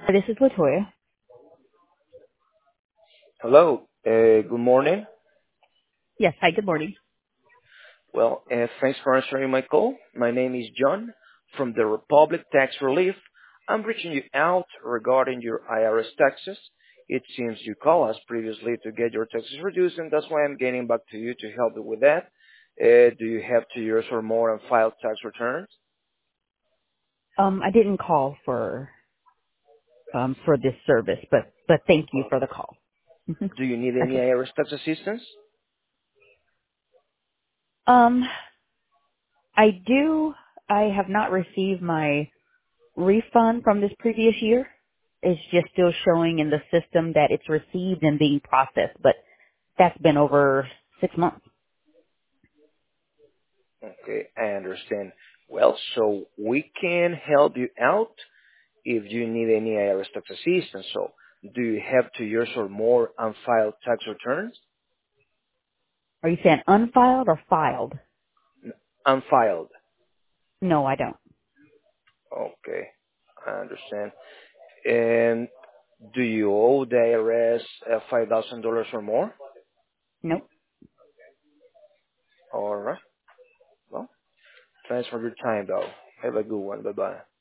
This is Latoya. Hello. Good morning. Yes. Hi, good morning. Well, thanks for answering my call. My name is John from the Republic Tax Relief. I'm reaching you out regarding your IRS taxes. It seems you called us previously to get your taxes reduced, and that's why I'm getting back to you to help you with that. Do you have 2 years or more on filed tax returns? I didn't call for this service, but thank you for the call. Mhm. Do you need any Okay. IRS tax assistance? Um, I do. I have not received my refund from this previous year. It's just still showing in the system that it's received and being processed, but that's been over 6 months. Okay, I understand. Well, so we can help you out if you need any IRS tax assistance. So do you have 2 years or more unfiled tax returns? Are you saying unfiled or filed? Unfiled. No, I don't. Okay, I understand. And do you owe the IRS $5,000 or more? Nope. All right. Well, thanks for your time, though. Have a good one. Bye-bye.